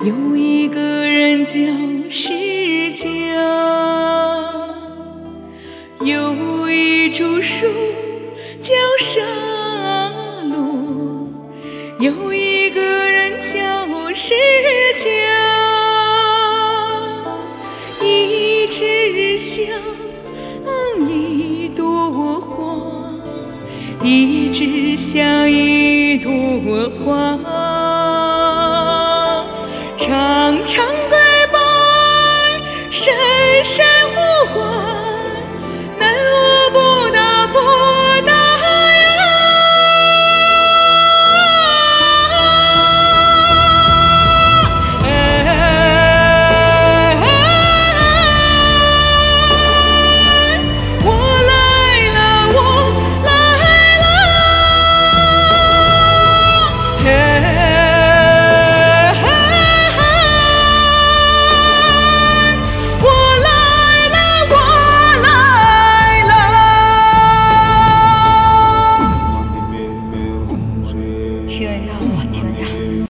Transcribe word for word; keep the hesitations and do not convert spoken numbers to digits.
有一个人叫释迦，有一株树叫沙罗，有一个人叫释迦，一支香，一朵花，一支香，一朵花。